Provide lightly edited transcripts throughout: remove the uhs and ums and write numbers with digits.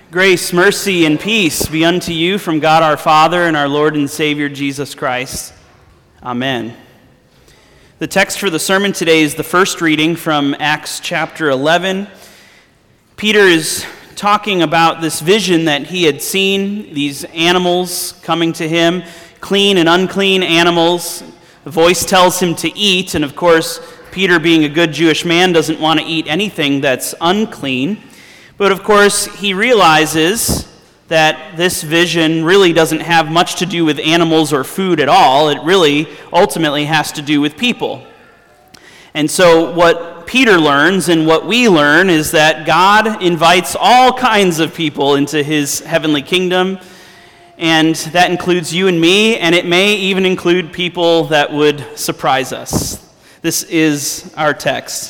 Grace, mercy, and peace be unto you from God our Father and our Lord and Savior Jesus Christ. Amen. The text for the sermon today is the first reading from Acts chapter 11. Peter is talking about this vision that he had seen, these animals coming to him, clean and unclean animals. The voice tells him to eat, and of course, Peter, being a good Jewish man, doesn't want to eat anything that's unclean. But of course, he realizes that this vision really doesn't have much to do with animals or food at all. It really ultimately has to do with people. And so what Peter learns and what we learn is that God invites all kinds of people into his heavenly kingdom, and that includes you and me, and it may even include people that would surprise us. This is our text.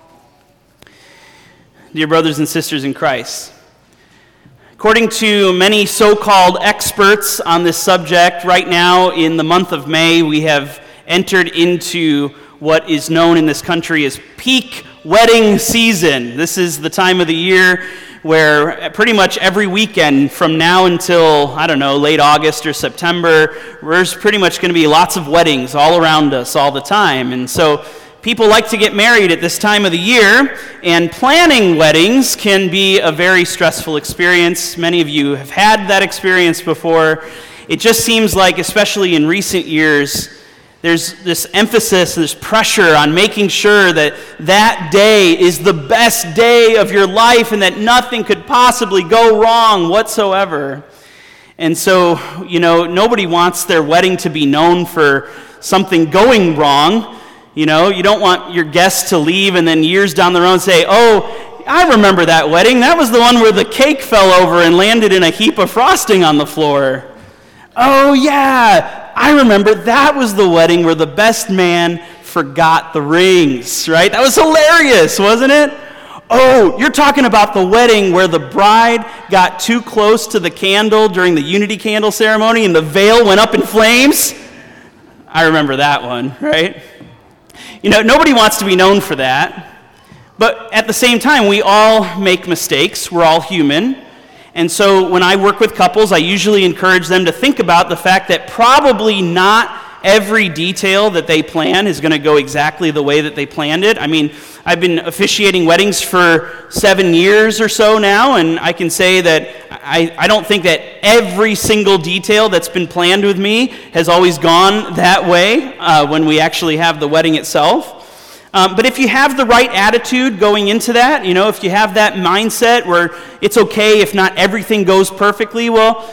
Dear brothers and sisters in Christ, according to many so-called experts on this subject, right now in the month of May, we have entered into what is known in this country as peak wedding season. This is the time of the year where pretty much every weekend from now until, late August or September, there's pretty much going to be lots of weddings all around us all the time. And so people like to get married at this time of the year, and planning weddings can be a very stressful experience. Many of you have had that experience before. It just seems like, especially in recent years, there's this emphasis, this pressure on making sure that that day is the best day of your life and that nothing could possibly go wrong whatsoever. And so, nobody wants their wedding to be known for something going wrong. You don't want your guests to leave and then years down the road say, "Oh, I remember that wedding. That was the one where the cake fell over and landed in a heap of frosting on the floor. Oh, yeah, I remember that was the wedding where the best man forgot the rings," right? That was hilarious, wasn't it? "Oh, you're talking about the wedding where the bride got too close to the candle during the unity candle ceremony and the veil went up in flames?" I remember that one, right? Nobody wants to be known for that. But at the same time, we all make mistakes. We're all human. And so when I work with couples, I usually encourage them to think about the fact that probably not every detail that they plan is going to go exactly the way that they planned it. I've been officiating weddings for 7 years or so now, and I can say that I don't think that every single detail that's been planned with me has always gone that way when we actually have the wedding itself. But if you have the right attitude going into that, if you have that mindset where it's okay if not everything goes perfectly, well,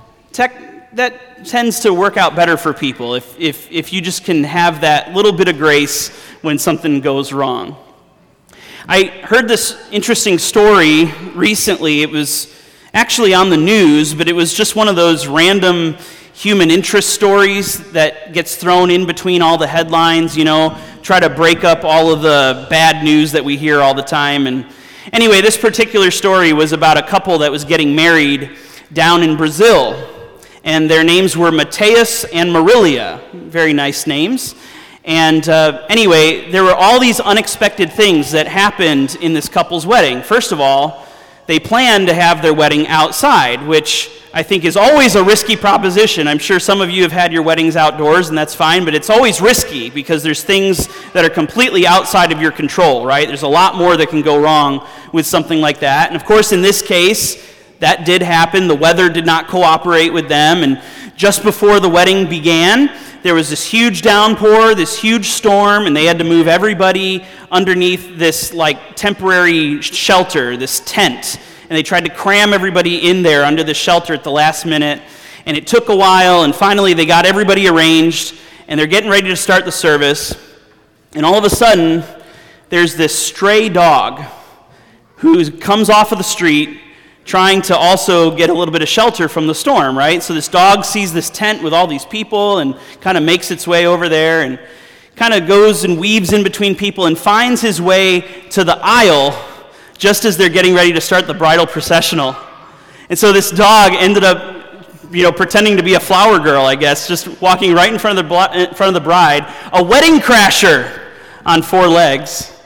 that tends to work out better for people if you just can have that little bit of grace when something goes wrong. I heard this interesting story recently. It was actually on the news, but it was just one of those random human interest stories that gets thrown in between all the headlines, try to break up all of the bad news that we hear all the time. And anyway, this particular story was about a couple that was getting married down in Brazil. And their names were Mateus and Marilia. Very nice names. And anyway, there were all these unexpected things that happened in this couple's wedding. First of all, they planned to have their wedding outside, which I think is always a risky proposition. I'm sure some of you have had your weddings outdoors, and that's fine, but it's always risky because there's things that are completely outside of your control, right? There's a lot more that can go wrong with something like that. And of course, in this case, that did happen. The weather did not cooperate with them, and just before the wedding began, there was this huge downpour, this huge storm, and they had to move everybody underneath this temporary shelter, this tent. And they tried to cram everybody in there under the shelter at the last minute. And it took a while, and finally they got everybody arranged, and they're getting ready to start the service. And all of a sudden, there's this stray dog who comes off of the street trying to also get a little bit of shelter from the storm, right? So this dog sees this tent with all these people and kind of makes its way over there and kind of goes and weaves in between people and finds his way to the aisle just as they're getting ready to start the bridal processional. And so this dog ended up, pretending to be a flower girl, I guess, just walking right in front of the bride, a wedding crasher on 4 legs.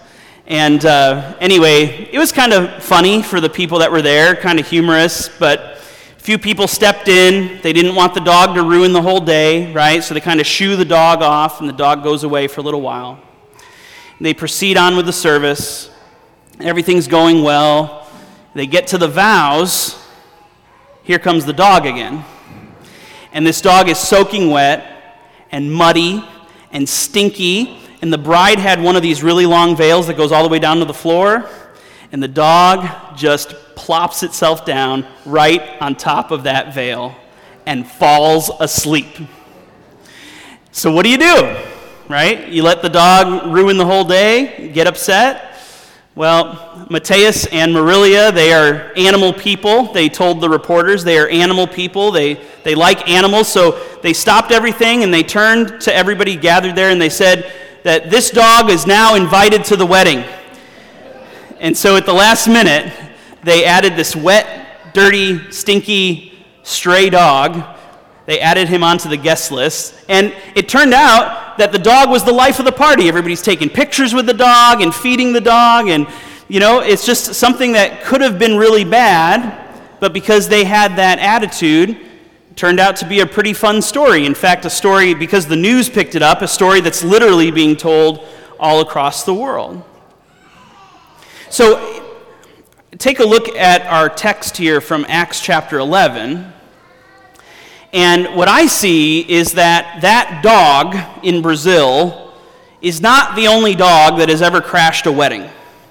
And anyway, it was kind of funny for the people that were there, kind of humorous, but a few people stepped in. They didn't want the dog to ruin the whole day, right? So they kind of shoo the dog off, and the dog goes away for a little while. They proceed on with the service. Everything's going well. They get to the vows. Here comes the dog again. And this dog is soaking wet and muddy and stinky. And the bride had one of these really long veils that goes all the way down to the floor. And the dog just plops itself down right on top of that veil and falls asleep. So what do? Right? You let the dog ruin the whole day, get upset? Well, Matthias and Marilia, they are animal people. They told the reporters they are animal people. They like animals, so they stopped everything and they turned to everybody gathered there and they said that this dog is now invited to the wedding. And so at the last minute, they added this wet, dirty, stinky, stray dog. They added him onto the guest list. And it turned out that the dog was the life of the party. Everybody's taking pictures with the dog and feeding the dog. And, it's just something that could have been really bad, but because they had that attitude, it turned out to be a pretty fun story. In fact, a story, because the news picked it up, a story that's literally being told all across the world. So, take a look at our text here from Acts chapter 11. And what I see is that dog in Brazil is not the only dog that has ever crashed a wedding.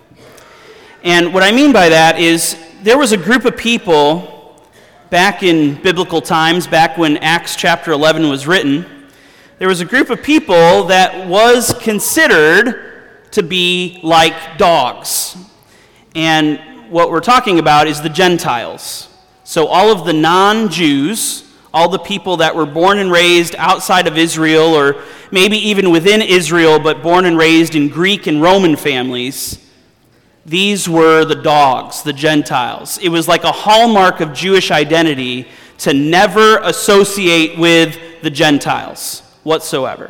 And what I mean by that is there was a group of people back in biblical times, back when Acts chapter 11 was written, there was a group of people that was considered to be like dogs. And what we're talking about is the Gentiles. So all of the non-Jews, all the people that were born and raised outside of Israel, or maybe even within Israel, but born and raised in Greek and Roman families, these were the dogs, the Gentiles. It was like a hallmark of Jewish identity to never associate with the Gentiles whatsoever.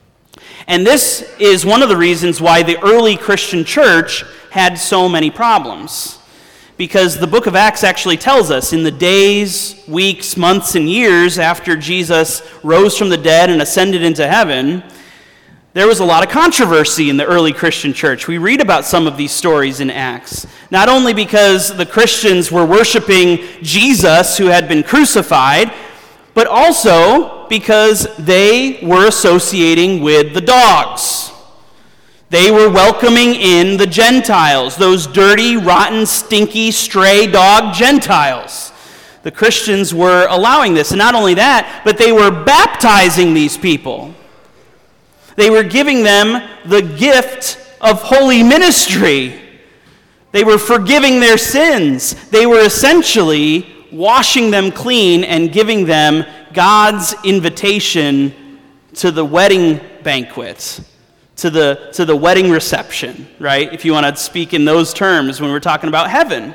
And this is one of the reasons why the early Christian church had so many problems. Because the book of Acts actually tells us in the days, weeks, months, and years after Jesus rose from the dead and ascended into heaven, there was a lot of controversy in the early Christian church. We read about some of these stories in Acts. Not only because the Christians were worshiping Jesus who had been crucified, but also because they were associating with the dogs. They were welcoming in the Gentiles, those dirty, rotten, stinky, stray dog Gentiles. The Christians were allowing this. And not only that, but they were baptizing these people. They were giving them the gift of holy ministry. They were forgiving their sins. They were essentially washing them clean and giving them God's invitation to the wedding banquet. To the wedding reception, right? If you want to speak in those terms when we're talking about heaven.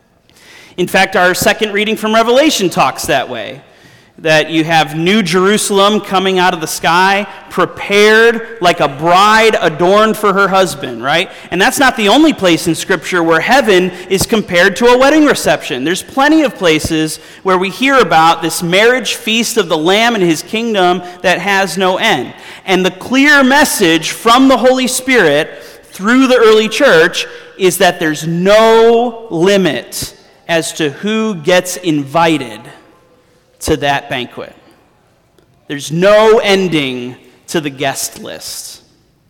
In fact, our second reading from Revelation talks that way. That you have New Jerusalem coming out of the sky, prepared like a bride adorned for her husband, right? And that's not the only place in Scripture where heaven is compared to a wedding reception. There's plenty of places where we hear about this marriage feast of the Lamb and his kingdom that has no end. And the clear message from the Holy Spirit through the early church is that there's no limit as to who gets invited to that banquet. There's no ending to the guest list,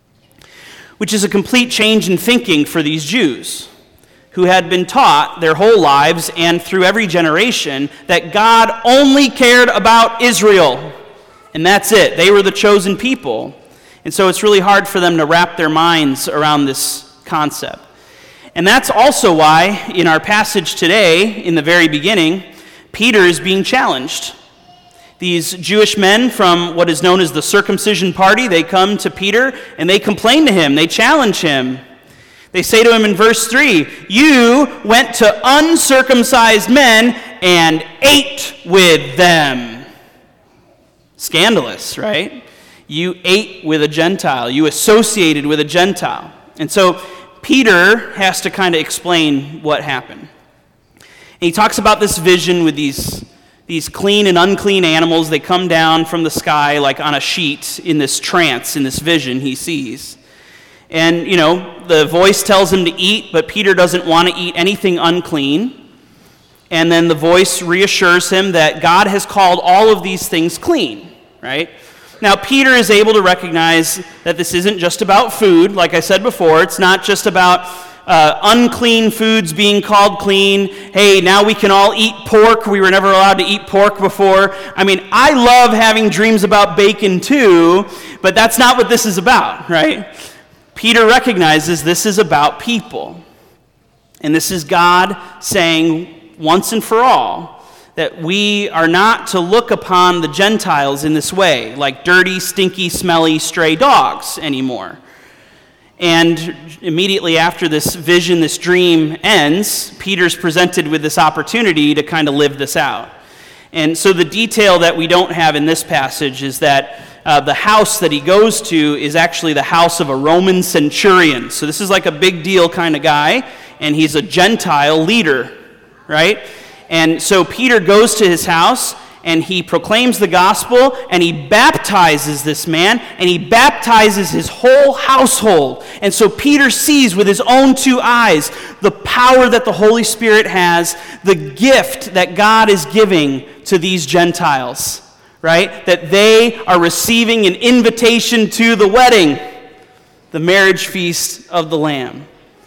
which is a complete change in thinking for these Jews who had been taught their whole lives and through every generation that God only cared about Israel, and that's it. They were the chosen people. And so it's really hard for them to wrap their minds around this concept. And that's also why in our passage today, in the very beginning, Peter is being challenged. These Jewish men from what is known as the circumcision party, they come to Peter and they complain to him. They challenge him. They say to him in verse 3, "You went to uncircumcised men and ate with them." Scandalous, right? You ate with a Gentile. You associated with a Gentile. And so Peter has to kind of explain what happened. And he talks about this vision with these clean and unclean animals. They come down from the sky like on a sheet in this trance, in this vision he sees. And, the voice tells him to eat, but Peter doesn't want to eat anything unclean. And then the voice reassures him that God has called all of these things clean, right? Now, Peter is able to recognize that this isn't just about food. Like I said before, it's not just about unclean foods being called clean. Hey, now we can all eat pork. We were never allowed to eat pork before. I love having dreams about bacon too, but that's not what this is about, right? Peter recognizes this is about people. And this is God saying once and for all that we are not to look upon the Gentiles in this way, like dirty, stinky, smelly, stray dogs anymore. And immediately after this vision, this dream ends, Peter's presented with this opportunity to kind of live this out. And so the detail that we don't have in this passage is that the house that he goes to is actually the house of a Roman centurion. So this is like a big deal kind of guy, and he's a Gentile leader, right? And so Peter goes to his house, and he proclaims the gospel, and he baptizes this man, and he baptizes his whole household. And so Peter sees with his own two eyes the power that the Holy Spirit has, the gift that God is giving to these Gentiles, right? That they are receiving an invitation to the wedding, the marriage feast of the Lamb.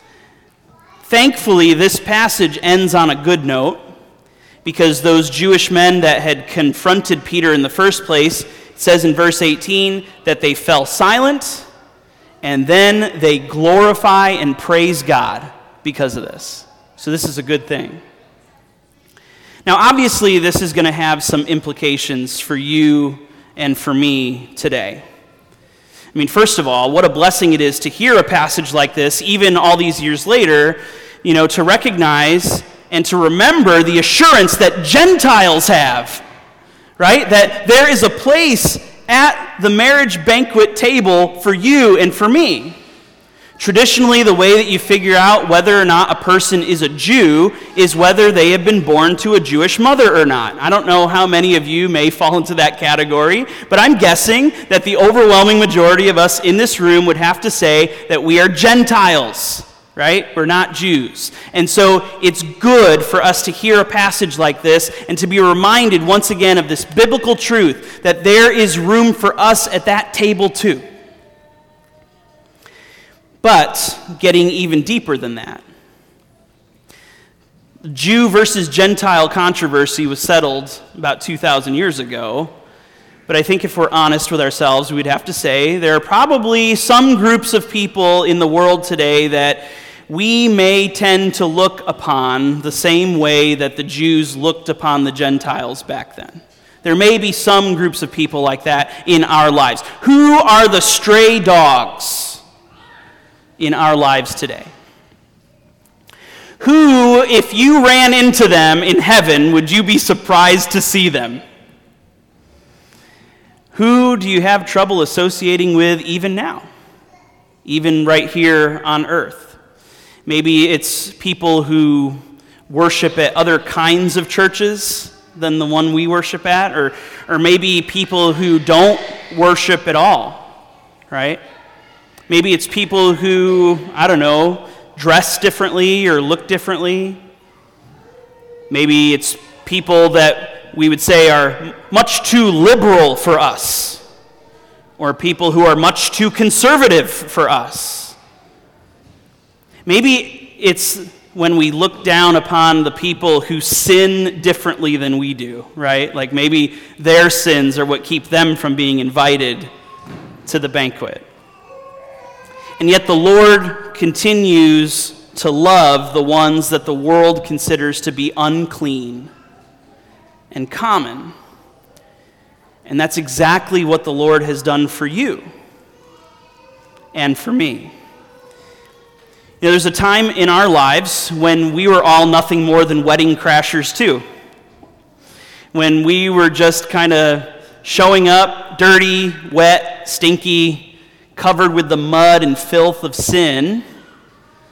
Thankfully, this passage ends on a good note, because those Jewish men that had confronted Peter in the first place, it says in verse 18 that they fell silent, and then they glorify and praise God because of this. So this is a good thing. Now, obviously, this is going to have some implications for you and for me today. First of all, what a blessing it is to hear a passage like this, even all these years later, to recognize and to remember the assurance that Gentiles have, right? That there is a place at the marriage banquet table for you and for me. Traditionally, the way that you figure out whether or not a person is a Jew is whether they have been born to a Jewish mother or not. I don't know how many of you may fall into that category, but I'm guessing that the overwhelming majority of us in this room would have to say that we are Gentiles. Right? We're not Jews. And so it's good for us to hear a passage like this and to be reminded once again of this biblical truth that there is room for us at that table too. But getting even deeper than that, Jew versus Gentile controversy was settled about 2,000 years ago. But I think if we're honest with ourselves, we'd have to say there are probably some groups of people in the world today that we may tend to look upon the same way that the Jews looked upon the Gentiles back then. There may be some groups of people like that in our lives. Who are the stray dogs in our lives today? Who, if you ran into them in heaven, would you be surprised to see them? Who do you have trouble associating with even now? Even right here on earth? Maybe it's people who worship at other kinds of churches than the one we worship at, or maybe people who don't worship at all, right? Maybe it's people who, dress differently or look differently. Maybe it's people that we would say are much too liberal for us, or people who are much too conservative for us. Maybe it's when we look down upon the people who sin differently than we do, right? Like maybe their sins are what keep them from being invited to the banquet. And yet the Lord continues to love the ones that the world considers to be unclean and common. And that's exactly what the Lord has done for you and for me. There's a time in our lives when we were all nothing more than wedding crashers too. When we were just kind of showing up dirty, wet, stinky, covered with the mud and filth of sin,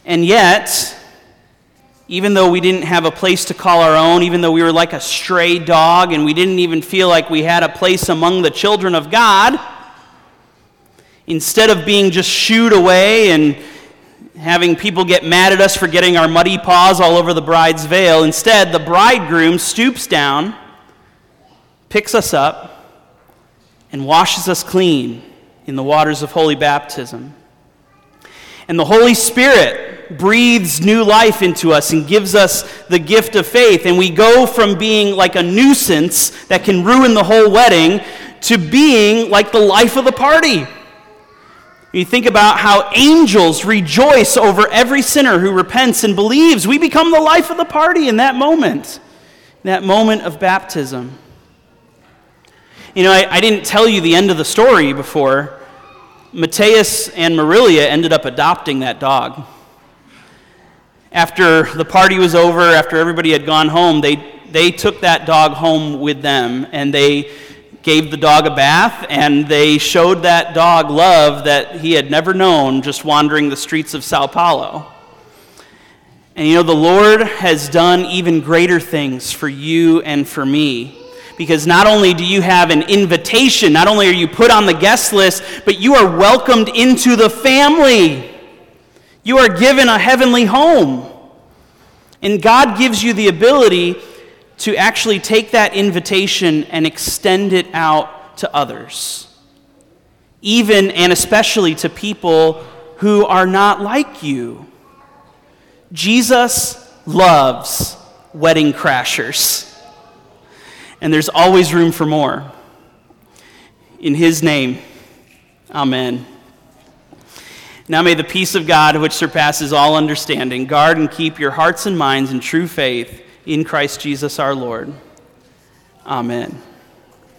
And yet, even though we didn't have a place to call our own, even though we were like a stray dog and we didn't even feel like we had a place among the children of God, instead of being just shooed away and having people get mad at us for getting our muddy paws all over the bride's veil, instead the bridegroom stoops down, picks us up, and washes us clean in the waters of holy baptism. And the Holy Spirit breathes new life into us and gives us the gift of faith. And we go from being like a nuisance that can ruin the whole wedding to being like the life of the party. You think about how angels rejoice over every sinner who repents and believes. We become the life of the party in that moment of baptism. You know, I didn't tell you the end of the story before. Matthias and Marilia ended up adopting that dog. After the party was over, after everybody had gone home, they took that dog home with them, and they gave the dog a bath, and they showed that dog love that he had never known just wandering the streets of Sao Paulo. And you know, the Lord has done even greater things for you and for me. Because not only do you have an invitation, not only are you put on the guest list, but you are welcomed into the family. You are given a heavenly home. And God gives you the ability to actually take that invitation and extend it out to others. Even and especially to people who are not like you. Jesus loves wedding crashers. And there's always room for more. In his name, amen. Now may the peace of God, which surpasses all understanding, guard and keep your hearts and minds in true faith in Christ Jesus our Lord. Amen.